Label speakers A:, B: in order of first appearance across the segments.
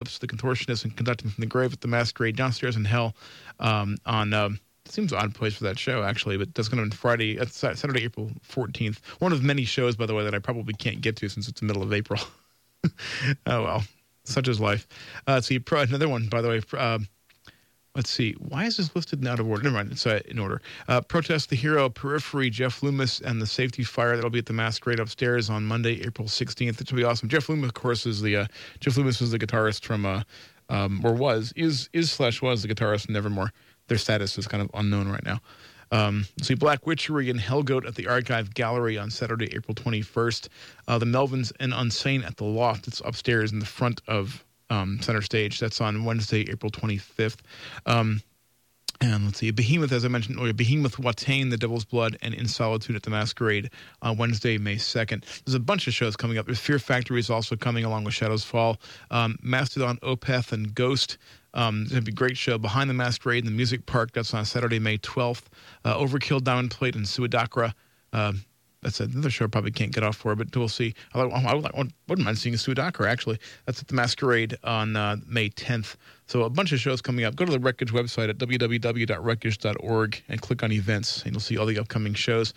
A: The Contortionist and Conducting from the Grave at the Masquerade downstairs in Hell on seems an odd place for that show, actually, but that's going to be Friday, Saturday, April 14th. One of many shows, by the way, that I probably can't get to since it's the middle of April. Oh, well, such is life. Let's see, another one, by the way. Let's see, why is this listed out of order? Never mind, it's in order. Protest the Hero, Periphery, Jeff Loomis, and the Safety Fire. That'll be at the Masquerade upstairs on Monday, April 16th. It will be awesome. Jeff Loomis, of course, is the guitarist from, was the guitarist in Nevermore. Their status is kind of unknown right now. See Black Witchery and Hellgoat at the Archive Gallery on Saturday, April 21st. The Melvins and Unsane at the Loft. It's upstairs in the front of center stage. That's on Wednesday, April 25th. And let's see, Behemoth, as I mentioned earlier, Behemoth, Watain, The Devil's Blood, and In Solitude at the Masquerade on Wednesday, May 2nd. There's a bunch of shows coming up. There's Fear Factory is also coming along with Shadows Fall. Mastodon, Opeth, and Ghost. It's going to be a great show. Behind the Masquerade in the Music Park. That's on Saturday, May 12th. Overkill, Diamond Plate, and Suidakra. That's another show I probably can't get off for, but we'll see. I wouldn't mind seeing Suidakra, actually. That's at the Masquerade on May 10th. So a bunch of shows coming up. Go to the Wreckage website at www.wreckage.org and click on events, and you'll see all the upcoming shows.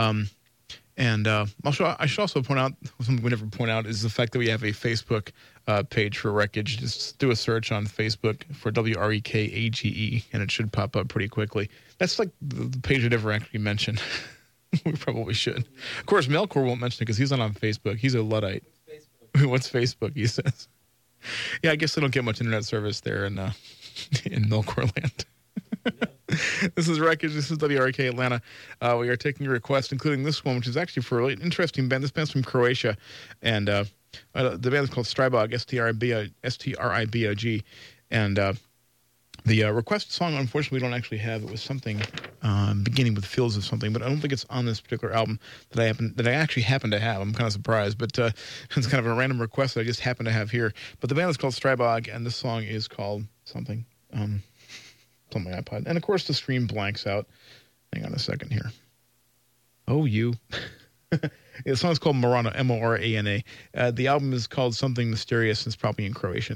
A: I should also point out, something we never point out, is the fact that we have a Facebook page for Wreckage. Just do a search on Facebook for WREKAGE, and it should pop up pretty quickly. That's like the page I never actually mentioned. We probably should. Of course, Melkor won't mention it because he's not on Facebook. He's a Luddite. What's Facebook, he says. Yeah, I guess they don't get much internet service there in Melkor land. This is Wreckage. This is WRK Atlanta. We are taking your requests, including this one, which is actually for a really interesting band. This band's from Croatia, and the band is called Stribog, S-T-R-I-B-O-G. And the requested song, unfortunately, we don't actually have. It was something beginning with Feels of something, but I don't think it's on this particular album that I actually happen to have. I'm kind of surprised, but it's kind of a random request that I just happen to have here. But the band is called Stribog, and this song is called something. It's on my iPod. And, of course, the screen blanks out. Hang on a second here. Oh, you. The song's called Morana, M-O-R-A-N-A. The album is called Something Mysterious, and it's probably in Croatian.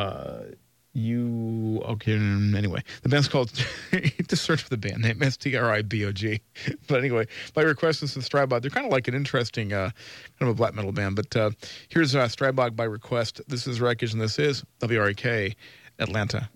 A: Anyway, the band's called, just search for the band name, S-T-R-I-B-O-G. But anyway, by request, this is Stribog. They're kind of like an interesting, kind of a black metal band. But here's Stribog by request. This is Wreckage, and this is WRK Atlanta.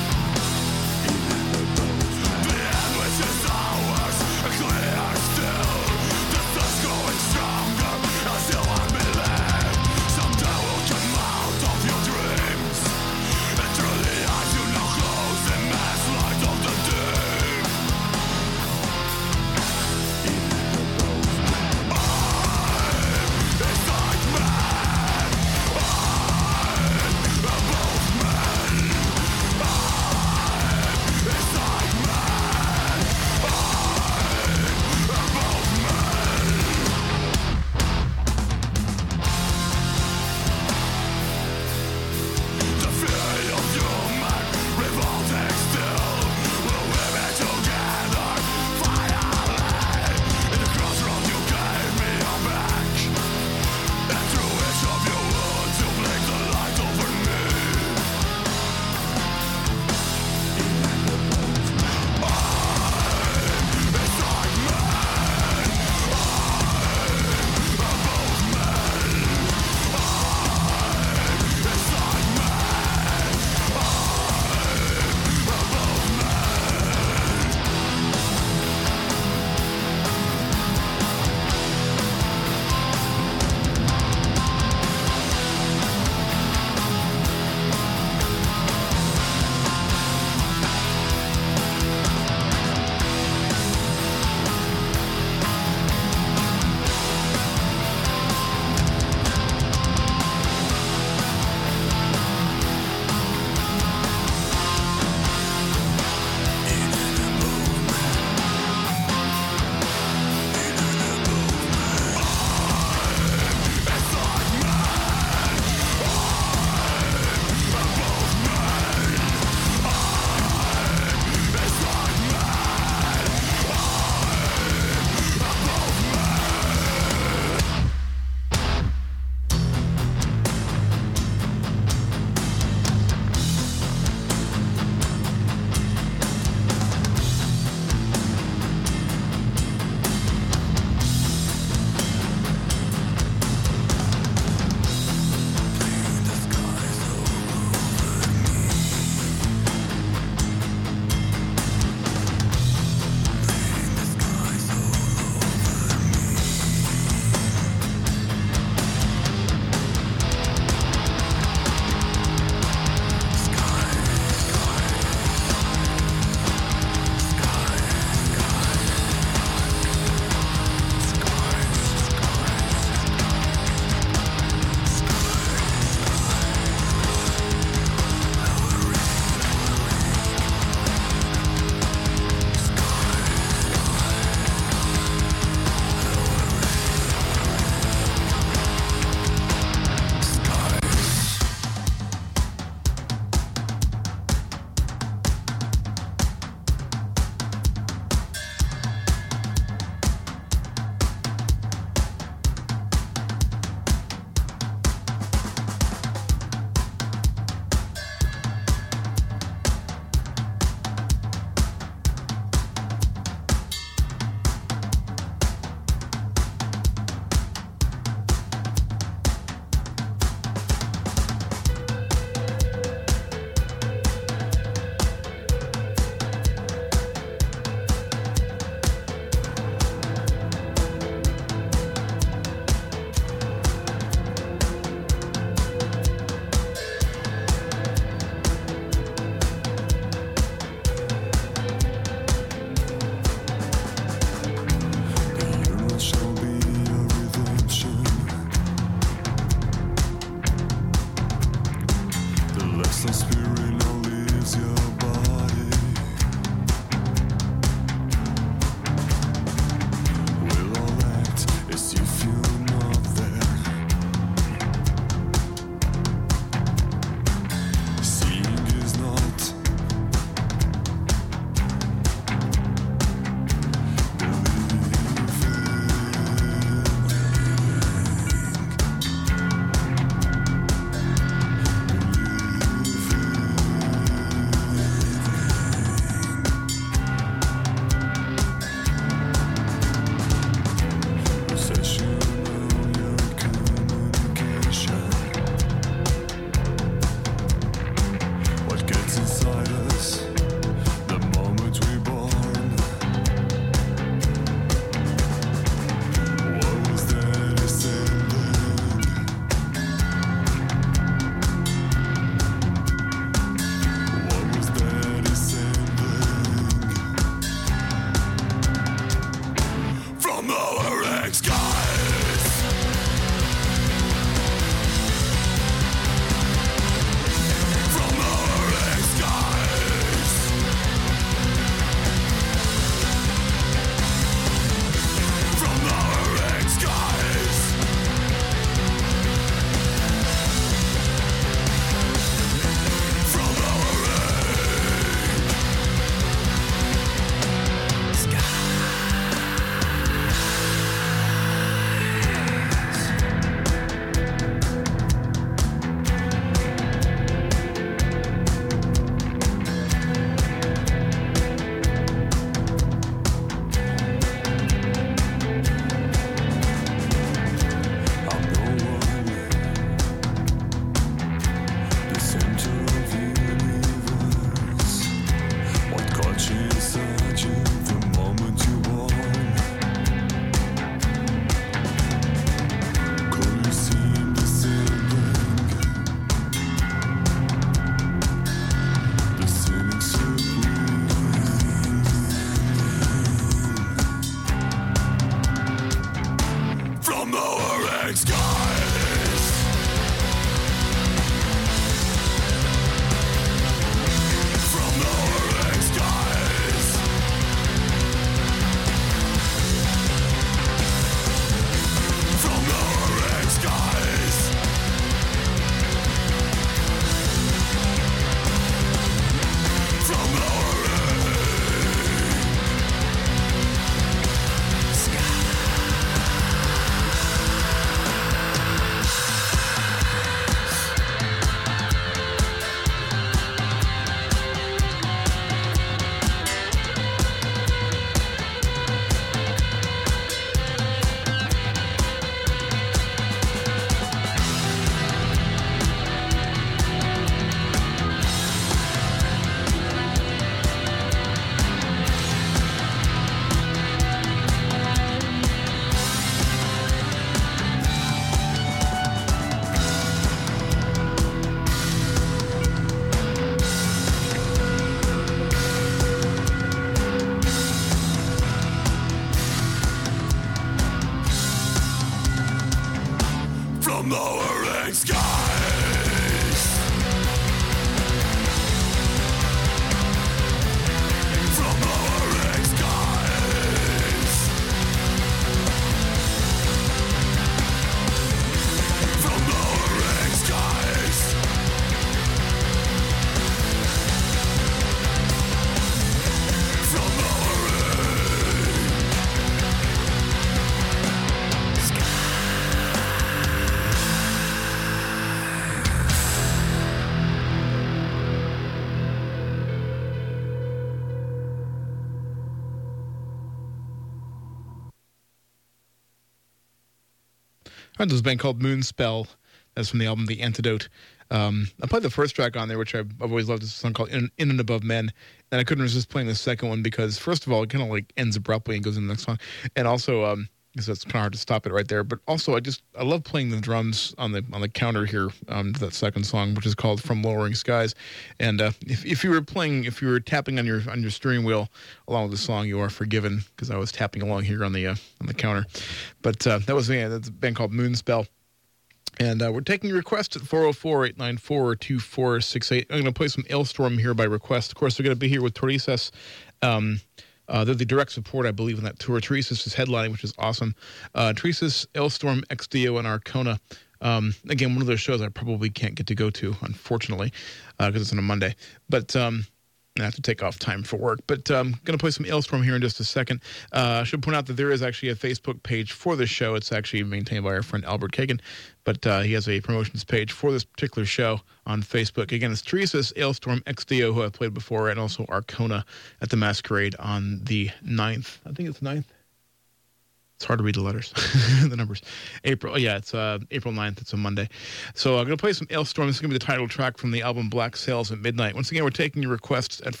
A: There's a band called Moonspell. That's from the album The Antidote. I played the first track on there, which I've always loved. It's a song called In and Above Men. And I couldn't resist playing the second one because, first of all, it kind of like ends abruptly and goes into the next song. And also, so it's kind of hard to stop it right there. But also, I love playing the drums on the counter here to that second song, which is called From Lowering Skies. And if you were tapping on your steering wheel along with the song, you are forgiven because I was tapping along here on the counter. But that's a band called Moonspell. And we're taking requests at 404-894-2468. I'm going to play some Ailstorm here by request. Of course, they're going to be here with Turisas. They're the direct support, I believe, in that tour. Turisas is headlining, which is awesome. Turisas, Ailstorm, XDO, and Arcona. Again, one of those shows I probably can't get to go to, unfortunately, because it's on a Monday. But I have to take off time for work. But I'm going to play some Ailstorm here in just a second. I should point out that there is actually a Facebook page for this show. It's actually maintained by our friend Albert Kagan. But he has a promotions page for this particular show on Facebook. Again, it's Turisas, Ailstorm, XDO, who I've played before, and also Arcona at the Masquerade on the 9th. I think it's 9th. It's hard to read the letters, the numbers. It's April 9th. It's a Monday. So I'm going to play some Ailstorm. This is going to be the title track from the album Black Sails at Midnight. Once again, we're taking your requests at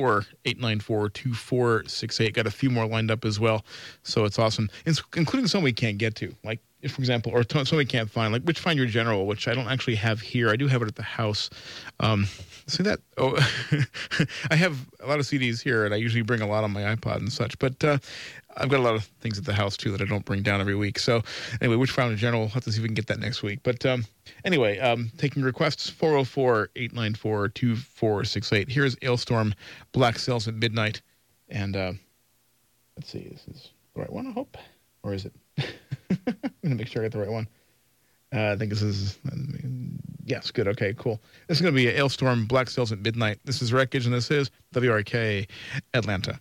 A: 404-894-2468. Got a few more lined up as well. So it's awesome, including some we can't get to, like, if, for example, or some we can't find, like Which Find Your General, which I don't actually have here. I do have it at the house. See that? Oh, I have a lot of CDs here, and I usually bring a lot on my iPod and such. But I've got a lot of things at the house, too, that I don't bring down every week. So anyway, Which Found in General, we'll have to see if we can get that next week. But anyway, taking requests, 404-894-2468. Here's Ailstorm, Black Sails at Midnight. And let's see, this is the right one, I hope. Or is it? I'm going to make sure I get the right one. I think this is... yes, good. Okay, cool. This is going to be Ailstorm, Black Sails at Midnight. This is Wreckage, and this is WRK Atlanta.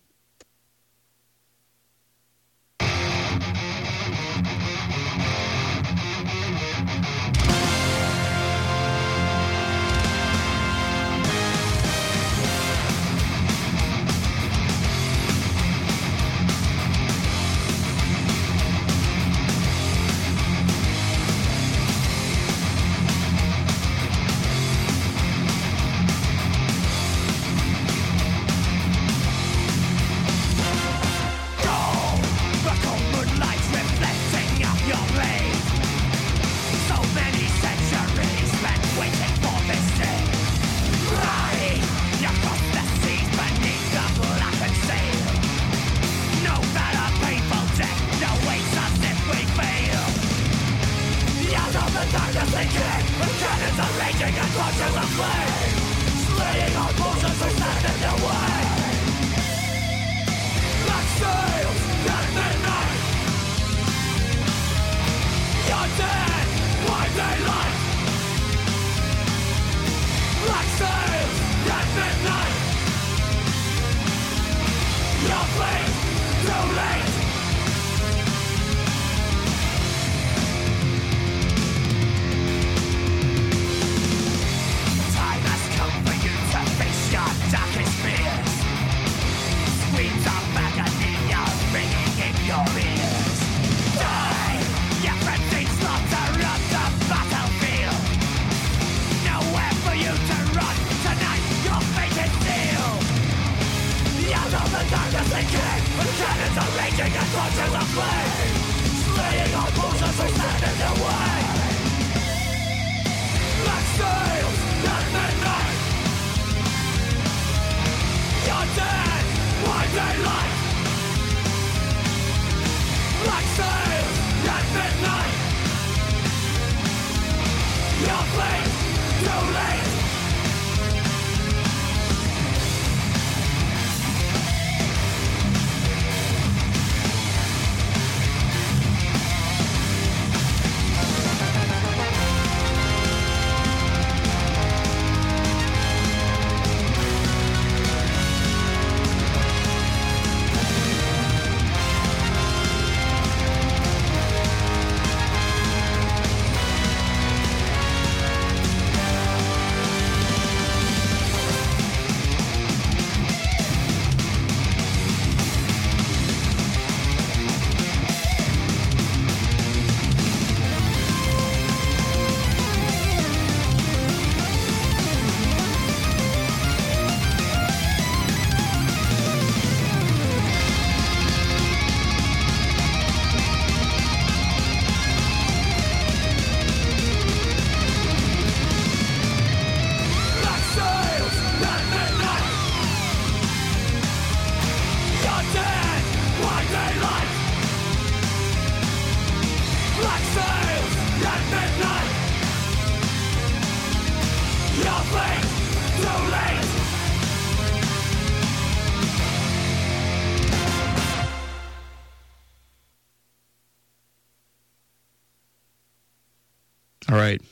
A: All right.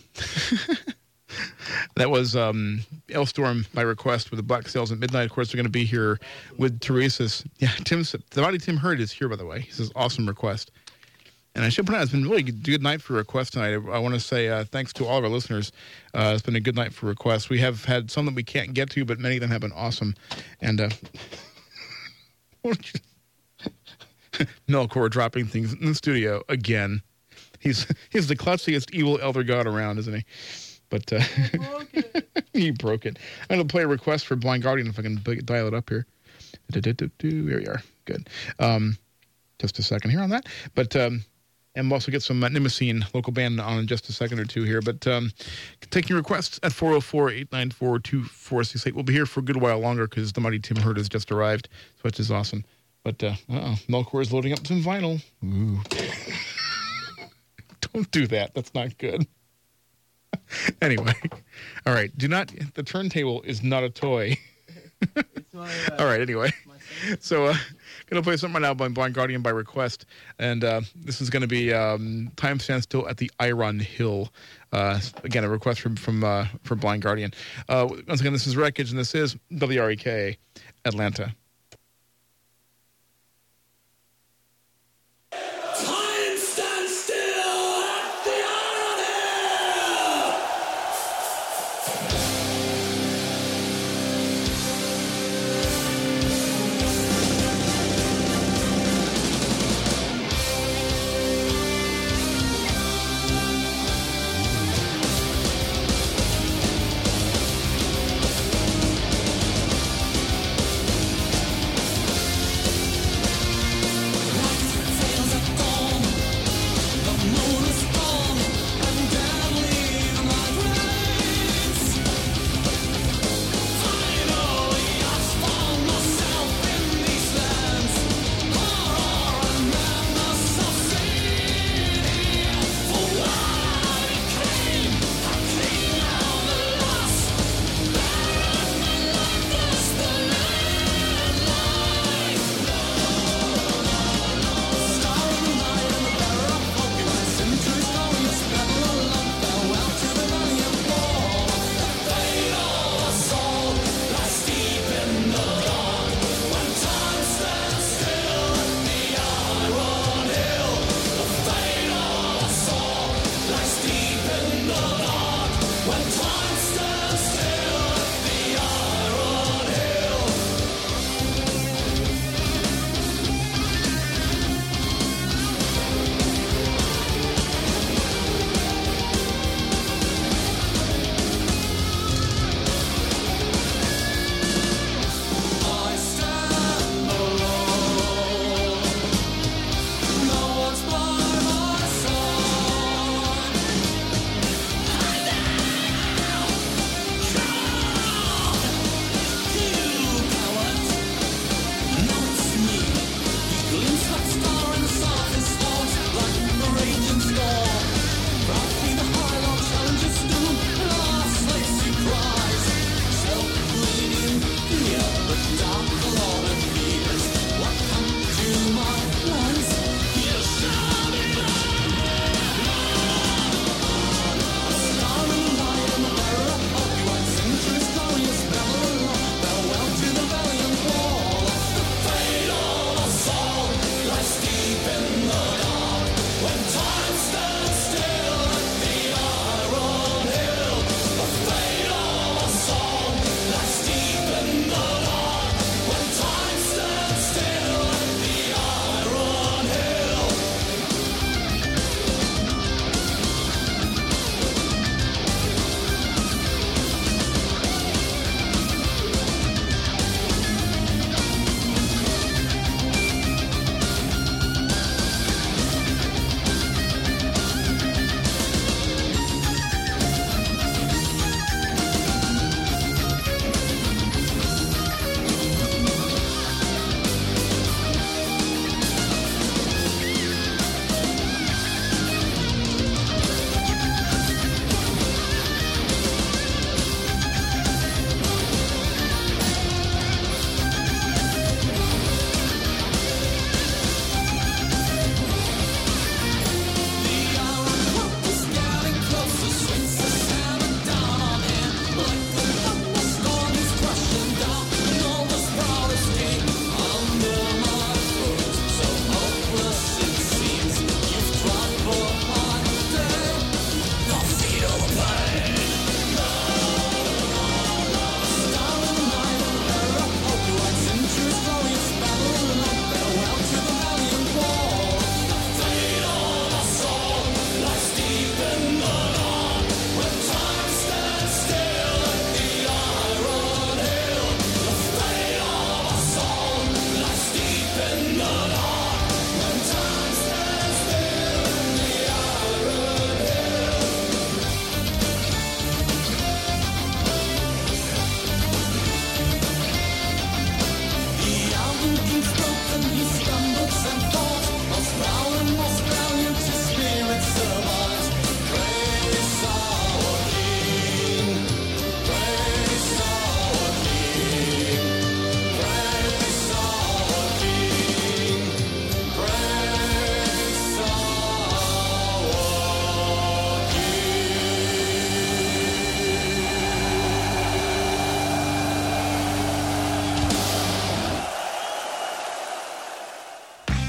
A: That was Elstorm by request with the Black Sails at Midnight. Of course, we're going to be here with Teresa's. Yeah, the body Tim Hurd is here, by the way. He says, awesome request. And I should point out, it's been really good night for requests tonight. I want to say thanks to all of our listeners. It's been a good night for requests. We have had some that we can't get to, but many of them have been awesome. And Melkor dropping things in the studio again. He's the klutziest evil elder god around, isn't he? But he broke it. I'm going to play a request for Blind Guardian if I can dial it up here. Here we are. Good. Just a second here on that. But and we'll also get some Nimocene local band on in just a second or two here. But taking requests at 404-894-2468. We'll be here for a good while longer because the mighty Tim Hurd has just arrived, which is awesome. But Melkor is loading up some vinyl. Ooh. Don't do that. That's not good. Anyway, all right. The turntable is not a toy.
B: It's my,
A: all right, anyway. So, going to play something right now by Blind Guardian by request. And this is going to be Time Stands Still at the Iron Hill. Again, a request from Blind Guardian. Once again, this is Wreckage, and this is WREK Atlanta.